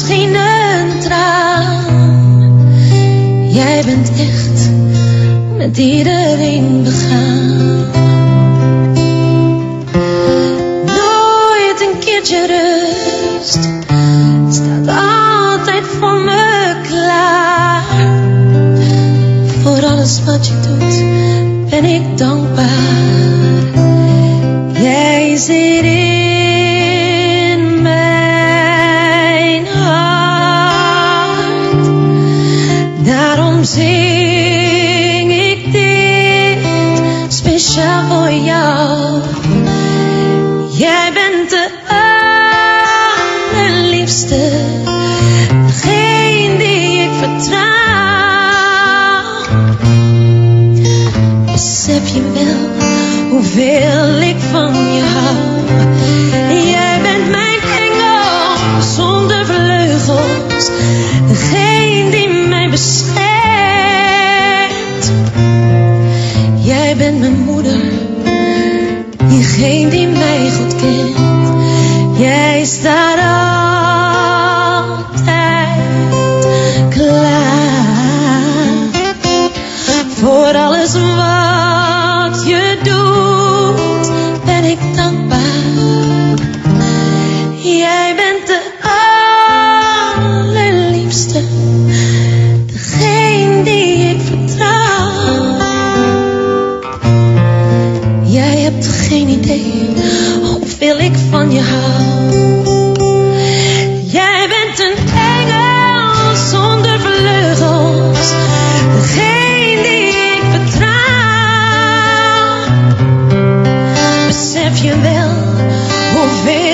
misschien een traan. Jij bent echt met iedereen begaan. Nooit een keertje rust, staat altijd voor me klaar. Voor alles wat je doet ben ik dankbaar. Jij zit in mijn hart. Daarom zing ik dit speciaal voor jou. Jij bent de allerliefste, degene die ik vertrouw. Besef je wel hoeveel ik van je hou? Jij bent mijn engel zonder vleugels, degene die mij beschermt. Jij bent mijn moeder, diegene die mij goed kent. Jij staat altijd klaar voor alles wat je doet. Ben ik dankbaar. Jij bent de allerliefste, degene die ik vertrouw. Jij hebt geen idee hoeveel ik van je hou. Jij bent een engel zonder vleugels, degene die ik vertrouw. Besef je wel hoeveel